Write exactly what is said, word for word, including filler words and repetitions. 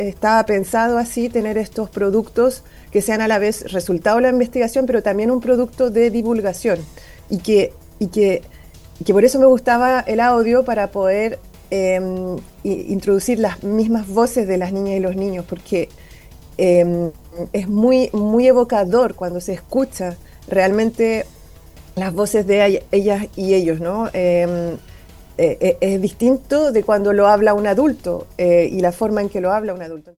estaba pensado así, tener estos productos que sean a la vez resultado de la investigación, pero también un producto de divulgación. Y que, y que, y que por eso me gustaba el audio para poder eh, introducir las mismas voces de las niñas y los niños, porque eh, es muy, muy evocador cuando se escucha realmente las voces de ellas y ellos, ¿no? Eh, eh, eh, es distinto de cuando lo habla un adulto eh, y la forma en que lo habla un adulto.